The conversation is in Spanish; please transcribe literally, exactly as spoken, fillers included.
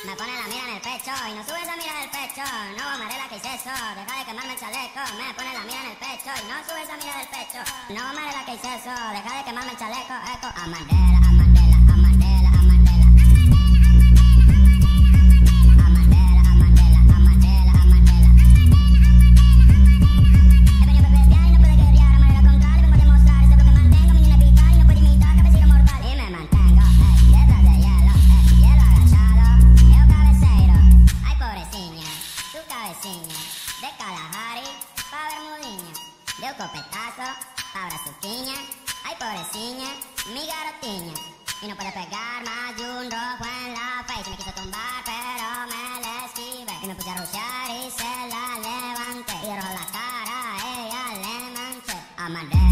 Me pone la mira en el pecho y no sube esa mira del pecho. No, Marela, ¿qué hice eso? Deja de quemarme el chaleco. Me pone la mira en el pecho y no sube esa mira del pecho. No, Marela, ¿qué hice eso? Deja de quemarme el chaleco. Eco, Amandela, Amandela, Amandela, Amandela. Amandela, Amandela, Amandela, Amandela. He venido a pepetear y no puede guerrear. A manera contraria vengo a demostrar. Sé lo que mantengo, mi niña epical y no puede imitar. Cabecillo mortal y me mantengo, eh, detrás de hielo, eh, hielo agachado. Eu cabeceiro, ay pobreciña, tu cabeciña. De Kalahari pa Bermudiña, de un copetazo pa Brazuquiña. Ay pobreciña, mi garotiña. Y no puede pegar más de un rojo en la face. Me quiso tumbar pero me la esquivé. Y me puse a rushear y se la levanté. Y de rojo la cara a ella le manché. Amaré.